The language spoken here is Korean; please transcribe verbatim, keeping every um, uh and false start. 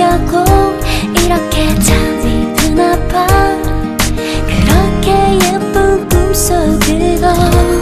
자고 이렇게 잠이 드나 봐. 그렇게 예쁜 꿈속으로